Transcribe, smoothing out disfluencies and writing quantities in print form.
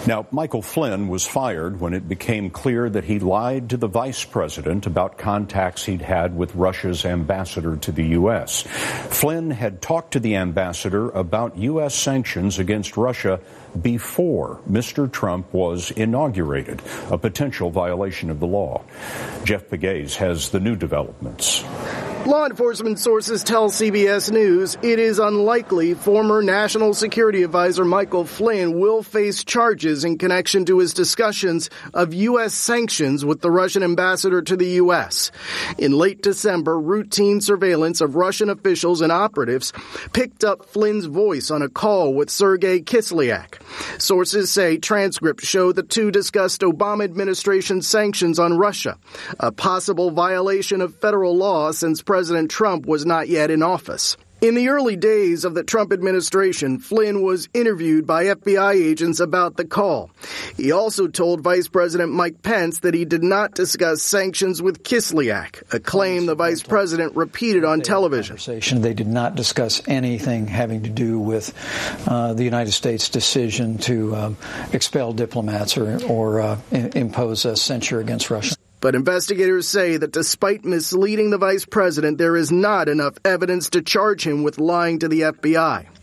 Now, Michael Flynn was fired when it became clear that he lied to the vice president about contacts he'd had with Russia's ambassador to the U.S. Flynn had talked to the ambassador about U.S. sanctions against Russia before Mr. Trump was inaugurated, a potential violation of the law. Jeff Pegues has the new developments. Law enforcement sources tell CBS News it is unlikely former National Security Advisor Michael Flynn will face charges in connection to his discussions of U.S. sanctions with the Russian ambassador to the U.S. In late December, routine surveillance of Russian officials and operatives picked up Flynn's voice on a call with Sergei Kislyak. Sources say transcripts show the two discussed Obama administration sanctions on Russia, a possible violation of federal law since President Trump was not yet in office. In the early days of the Trump administration, Flynn was interviewed by FBI agents about the call. He also told Vice President Mike Pence that he did not discuss sanctions with Kislyak, a claim the vice president repeated on television. They did not discuss anything having to do with the United States decision to expel diplomats or impose a censure against Russia. But investigators say that despite misleading the vice president, there is not enough evidence to charge him with lying to the FBI.